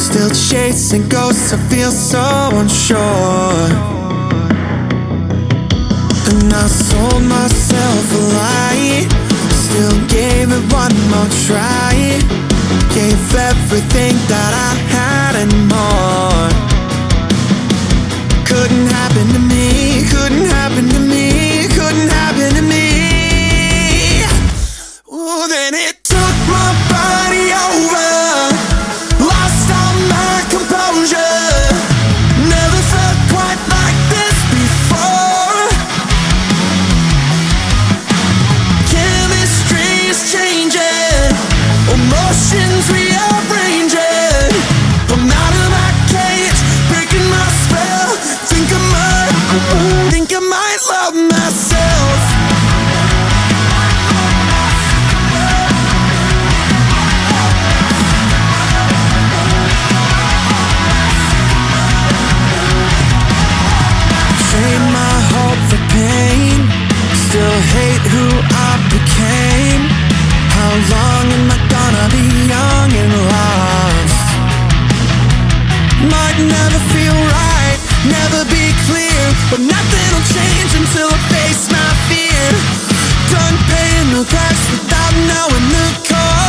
Still chasing ghosts, I feel so unsure. And I sold myself a lie, still gave it one more try. Gave everything that I had and more. Couldn't happen to me, couldn't happen to me, couldn't happen to me. Ooh, then it took my body over, lost all my composure. Never felt quite like this before. Chemistry is changing, emotions rearranging. I'm out of my cage, breaking my spell. Think I might love myself. Trade my hope for pain, still hate who I became. How long am I gonna be young and lost? Might never feel right, never be clear, but nothing will change until I face my fear. Done paying the price without knowing the cost.